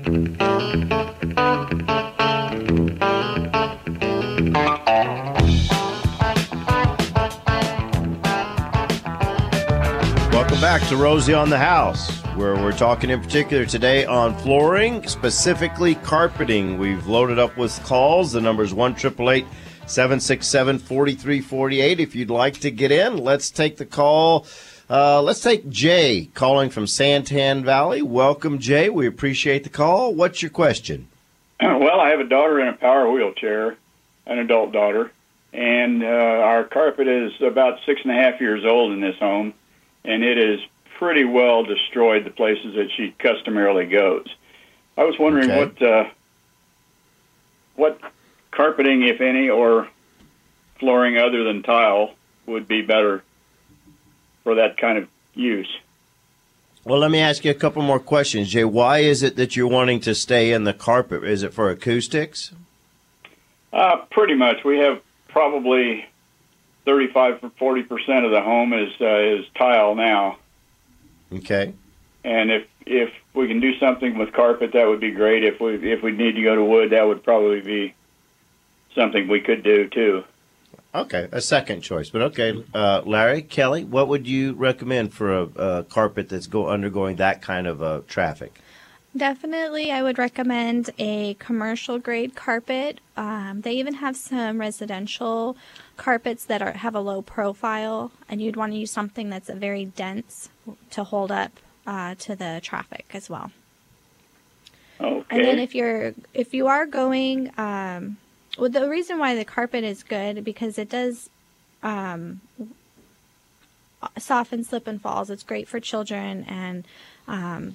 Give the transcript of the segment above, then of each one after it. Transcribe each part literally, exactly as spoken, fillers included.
Welcome back to Rosie on the House, where we're talking in particular today on flooring, specifically carpeting. We've loaded up with calls. The number is one eight eight eight, seven six seven, four three four eight. If you'd like to get in, let's take the call. Uh, let's take Jay calling from Santan Valley. Welcome, Jay. We appreciate the call. What's your question? Well, I have a daughter in a power wheelchair, an adult daughter, and uh, our carpet is about six and a half years old in this home, and it is pretty well destroyed the places that she customarily goes. I was wondering Okay. what uh, what carpeting, if any, or flooring other than tile would be better for that kind of use. Well, let me ask you a couple more questions, Jay. Why is it that you're wanting to stay in the carpet? Is it for acoustics? Uh, pretty much. We have probably thirty-five to forty percent of the home is uh, is tile now. Okay. And if if we can do something with carpet, that would be great. If we if we need to go to wood, that would probably be something we could do too. Okay, a second choice. But okay, uh, Larry, Kelly, what would you recommend for a, a carpet that's go undergoing that kind of uh, traffic? Definitely, I would recommend a commercial grade carpet. Um, they even have some residential carpets that are have a low profile, and you'd want to use something that's a very dense to hold up uh, to the traffic as well. Okay. And then if you're if you are going, um, well, the reason why the carpet is good because it does um, soften slip and falls. It's great for children and um,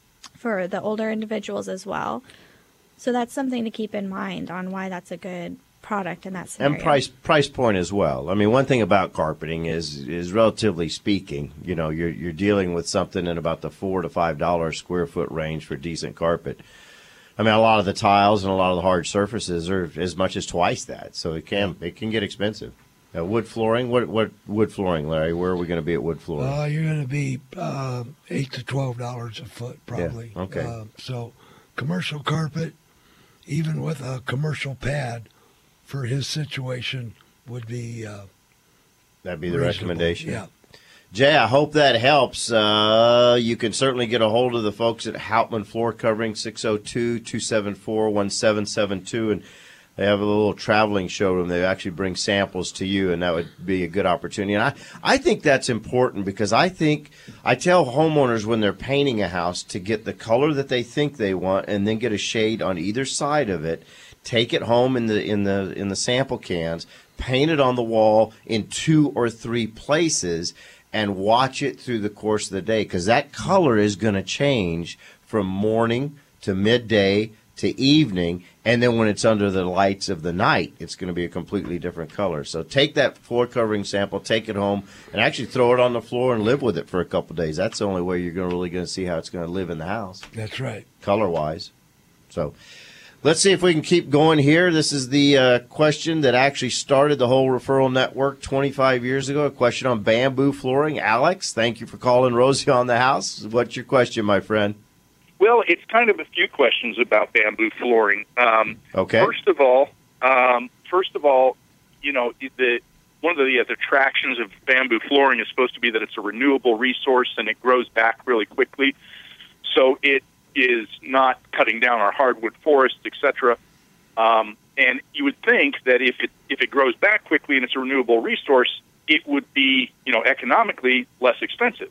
for the older individuals as well. So that's something to keep in mind on why that's a good product in that scenario. And price price point as well. I mean, one thing about carpeting is is relatively speaking, you know, you're you're dealing with something in about the four to five dollar square foot range for decent carpet. I mean, a lot of the tiles and a lot of the hard surfaces are as much as twice that, so it can it can get expensive. Uh, wood flooring, what what wood flooring, Larry? Where are we going to be at wood flooring? Uh, you're going to be uh, eight to twelve dollars a foot, probably. Yeah, okay. Uh, so, commercial carpet, even with a commercial pad, for his situation, would be uh, That'd be the reasonable. recommendation. Yeah. Jay, I hope that helps. Uh, you can certainly get a hold of the folks at Hauptman Floor Covering, six oh two, two seven four, one seven seven two, and they have a little traveling showroom. They actually bring samples to you, and that would be a good opportunity. And I, I think that's important because I think I tell homeowners when they're painting a house to get the color that they think they want and then get a shade on either side of it. Take it home in the in the in the sample cans, paint it on the wall in two or three places, and watch it through the course of the day because that color is going to change from morning to midday to evening, and then when it's under the lights of the night, it's going to be a completely different color. So take that floor covering sample, take it home, and actually throw it on the floor and live with it for a couple of days. That's the only way you're going to really going to see how it's going to live in the house. That's right. Color-wise. So let's see if we can keep going here. This is the uh, question that actually started the whole referral network twenty-five years ago, a question on bamboo flooring. Alex, thank you for calling Rosie on the House. What's your question, my friend? Well, it's kind of a few questions about bamboo flooring. Um, Okay. First of all, um, first of all, you know, the one of the, uh, the attractions of bamboo flooring is supposed to be that it's a renewable resource and it grows back really quickly. So it is not cutting down our hardwood forests, et cetera. Um, and you would think that if it if it grows back quickly and it's a renewable resource, it would be, you know, economically less expensive.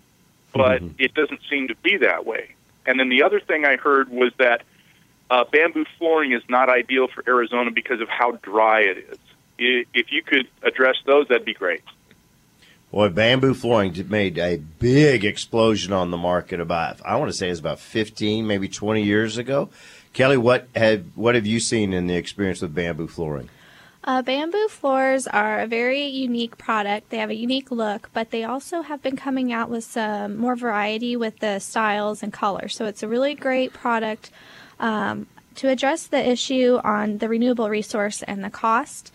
But Mhm. it doesn't seem to be that way. And then the other thing I heard was that uh, bamboo flooring is not ideal for Arizona because of how dry it is. I- If you could address those, that'd be great. Boy, bamboo flooring d- made a big explosion on the market about, I want to say it's about fifteen, maybe twenty years ago. Kelly, what have, what have you seen in the experience with bamboo flooring? Uh, bamboo floors are a very unique product. They have a unique look, but they also have been coming out with some more variety with the styles and colors. So it's a really great product um, to address the issue on the renewable resource and the cost.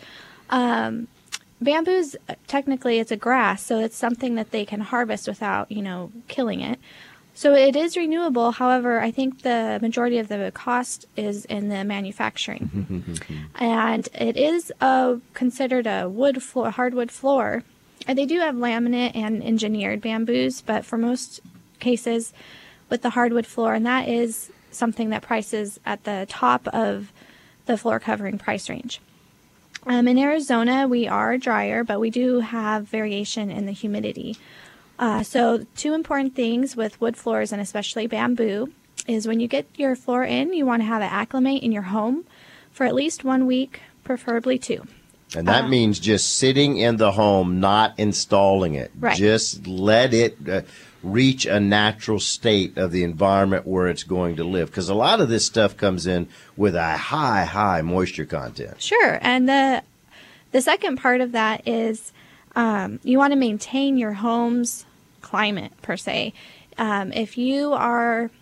Um, bamboo's technically it's a grass, so it's something that they can harvest without, you know, killing it. So it is renewable. However, I think the majority of the cost is in the manufacturing. And it is a, considered a wood floor, hardwood floor. And they do have laminate and engineered bamboos, but for most cases with the hardwood floor, and that is something that prices at the top of the floor covering price range. Um, in Arizona, we are drier, but we do have variation in the humidity. Uh, so two important things with wood floors, and especially bamboo, is when you get your floor in, you want to have it acclimate in your home for at least one week, preferably two. And that uh, means just sitting in the home, not installing it. Right. Just let it uh, reach a natural state of the environment where it's going to live. Because a lot of this stuff comes in with a high, high moisture content. Sure. And the the second part of that is um, you want to maintain your home's climate, per se. Um, if you are,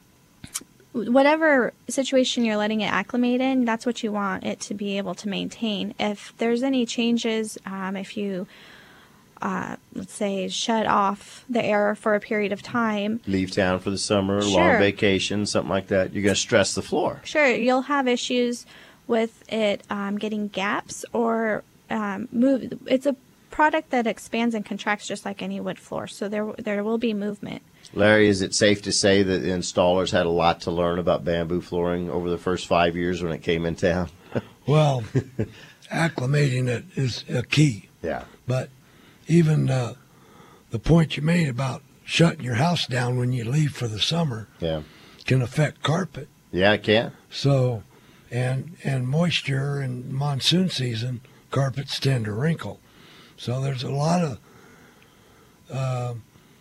whatever situation you're letting it acclimate in, that's what you want it to be able to maintain. If there's any changes, um, if you, uh, let's say, shut off the air for a period of time. Leave town for the summer, Sure. long vacation, something like that. You're going to stress the floor. Sure, you'll have issues with it um, getting gaps or um, move. It's a product that expands and contracts just like any wood floor, so there there will be movement. Larry, is it safe to say that the installers had a lot to learn about bamboo flooring over the first five years when it came in town? Well, acclimating it is a key. Yeah. But even uh, the point you made about shutting your house down when you leave for the summer yeah. can affect carpet. Yeah, it can. So, and and moisture in monsoon season, carpets tend to wrinkle. So there's a lot of, uh,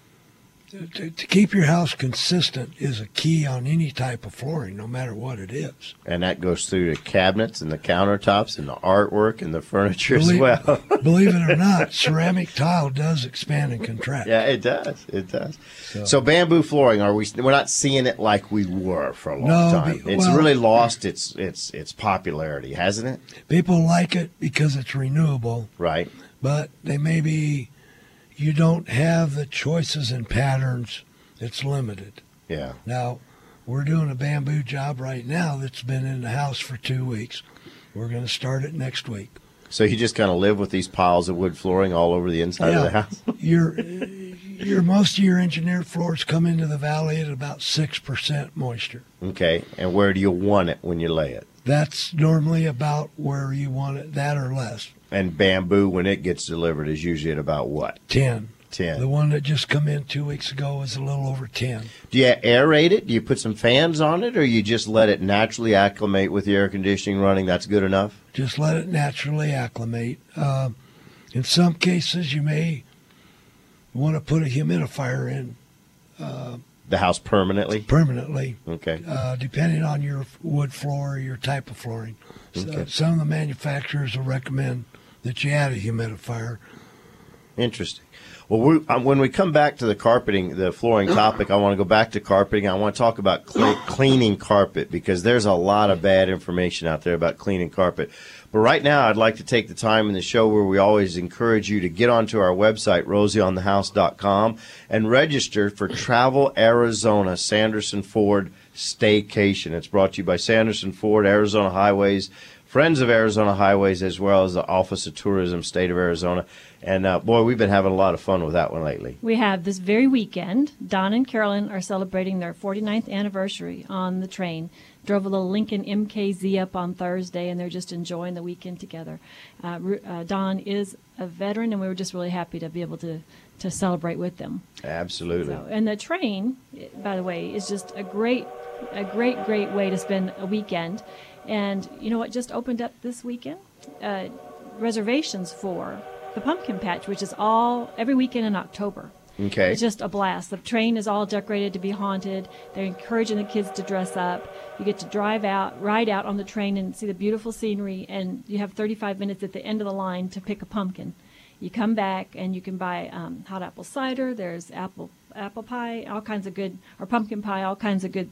to, to keep your house consistent is a key on any type of flooring, no matter what it is. And that goes through the cabinets and the countertops and the artwork and the furniture believe, as well. Believe it or not, ceramic tile does expand and contract. Yeah, it does. It does. So, so bamboo flooring, are we? We're not seeing it like we were for a long no, time. Be, it's well, really lost its its its popularity, hasn't it? People like it because it's renewable. Right. But they maybe, you don't have the choices and patterns. It's limited. Yeah. Now, we're doing a bamboo job right now that's been in the house for two weeks. We're going to start it next week. So you just kind of live with these piles of wood flooring all over the inside yeah. of the house? your, your, most of your engineered floors come into the valley at about six percent moisture. Okay. And where do you want it when you lay it? That's normally about where you want it, that or less. And bamboo, when it gets delivered, is usually at about what? ten. ten. The one that just come in two weeks ago was a little over ten. Do you aerate it? Do you put some fans on it, or you just let it naturally acclimate with the air conditioning running? That's good enough? Just let it naturally acclimate. Uh, in some cases, you may want to put a humidifier in. Uh, the house permanently? Permanently. Okay. Uh, depending on your wood floor or your type of flooring. Okay. So, some of the manufacturers will recommend that you add a humidifier. Interesting. Well, we, um, when we come back to the carpeting, the flooring topic, I want to go back to carpeting. I want to talk about cle- cleaning carpet because there's a lot of bad information out there about cleaning carpet. But right now, I'd like to take the time in the show where we always encourage you to get onto our website, rosie on the house dot com, and register for Travel Arizona Sanderson Ford Staycation. It's brought to you by Sanderson Ford, Arizona Highways, Friends of Arizona Highways, as well as the Office of Tourism, State of Arizona. And, uh, boy, we've been having a lot of fun with that one lately. We have this very weekend. Don and Carolyn are celebrating their forty-ninth anniversary on the train. Drove a little Lincoln M K Z up on Thursday, and they're just enjoying the weekend together. Uh, uh, Don is a veteran, and we were just really happy to be able to, to celebrate with them. Absolutely. So, and the train, by the way, is just a great, a great, great way to spend a weekend. And you know what just opened up this weekend? Uh, reservations for the Pumpkin Patch, which is all every weekend in October. Okay. It's just a blast. The train is all decorated to be haunted. They're encouraging the kids to dress up. You get to drive out, ride out on the train and see the beautiful scenery, and you have thirty-five minutes at the end of the line to pick a pumpkin. You come back and you can buy um, hot apple cider. There's apple apple pie, all kinds of good, or pumpkin pie, all kinds of good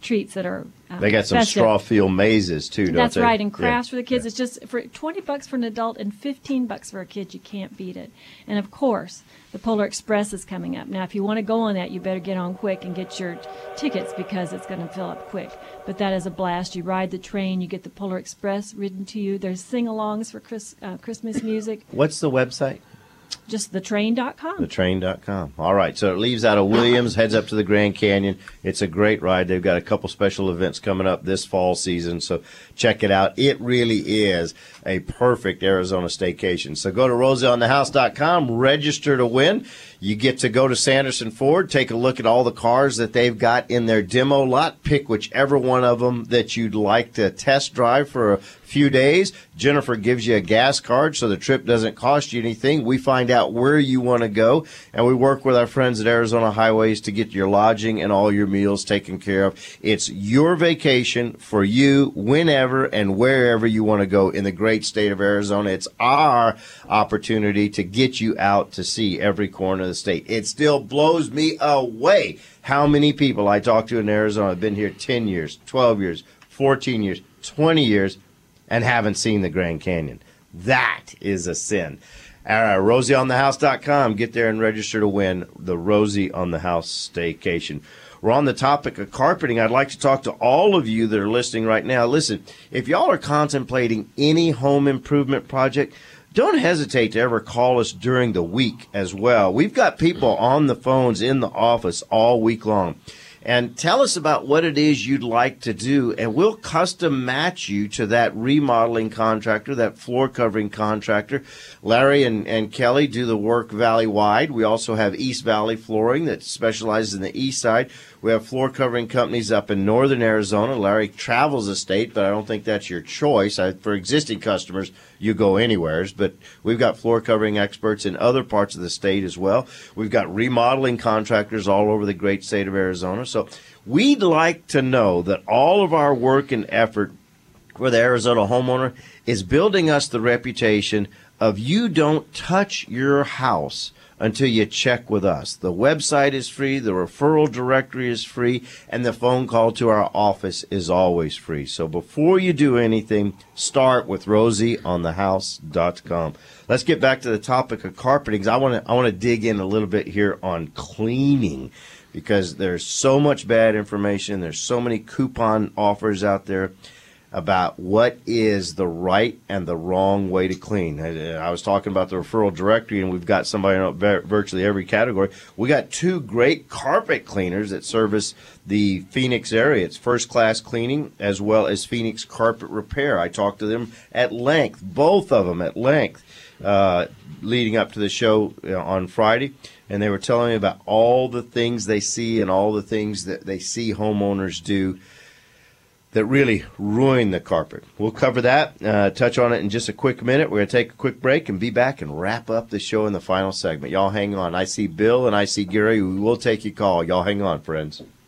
treats that are um, They got some festive. straw field mazes too, don't That's they? right, and crafts Yeah. for the kids. It's just for twenty bucks for an adult and fifteen bucks for a kid. You can't beat it. And of course, the Polar Express is coming up. Now, if you want to go on that, you better get on quick and get your tickets because it's going to fill up quick. But that is a blast. You ride the train, you get the Polar Express ridden to you. There's sing-alongs for Chris, uh, Christmas music. What's the website? Just the train dot com. the train dot com. All right, so it leaves out of Williams, heads up to the Grand Canyon. It's a great ride. They've got a couple special events coming up this fall season, so check it out. It really is a perfect Arizona staycation. So go to rosie on the house dot com, register to win. You get to go to Sanderson Ford, take a look at all the cars that they've got in their demo lot, pick whichever one of them that you'd like to test drive for a few days. Jennifer gives you a gas card so the trip doesn't cost you anything. We find out where you want to go, and we work with our friends at Arizona Highways to get your lodging and all your meals taken care of. It's your vacation for you whenever and wherever you want to go in the great state of Arizona. It's our opportunity to get you out to see every corner of the state. It still blows me away how many people I talk to in Arizona have been here ten years, twelve years, fourteen years, twenty years, and haven't seen the Grand Canyon. That is a sin. All right, rosie on the house dot com. Get there and register to win the Rosie on the House staycation. We're on the topic of carpeting. I'd like to talk to all of you that are listening right now. Listen, if y'all are contemplating any home improvement project, don't hesitate to ever call us during the week as well. We've got people on the phones in the office all week long. And tell us about what it is you'd like to do, and we'll custom match you to that remodeling contractor, that floor covering contractor. Larry and, and Kelly do the work valley-wide. We also have East Valley Flooring that specializes in the east side. We have floor covering companies up in northern Arizona. Larry travels the state, but I don't think that's your choice. I, for existing customers, you go anywheres. But we've got floor covering experts in other parts of the state as well. We've got remodeling contractors all over the great state of Arizona. So we'd like to know that all of our work and effort for the Arizona homeowner is building us the reputation of you don't touch your house until you check with us. The website is free, the referral directory is free, and the phone call to our office is always free. So before you do anything, start with rosie on the house dot com. Let's get back to the topic of carpeting. I want to I want to dig in a little bit here on cleaning, because there's so much bad information. There's so many coupon offers out there about what is the right and the wrong way to clean. I, I was talking about the referral directory, and we've got somebody in virtually every category. We got two great carpet cleaners that service the Phoenix area. It's First Class Cleaning as well as Phoenix Carpet Repair. I talked to them at length, both of them at length, uh, leading up to the show on Friday. And they were telling me about all the things they see and all the things that they see homeowners do that really ruin the carpet. We'll cover that, uh, touch on it in just a quick minute. We're going to take a quick break and be back and wrap up the show in the final segment. Y'all hang on. I see Bill and I see Gary. We will take your call. Y'all hang on, friends.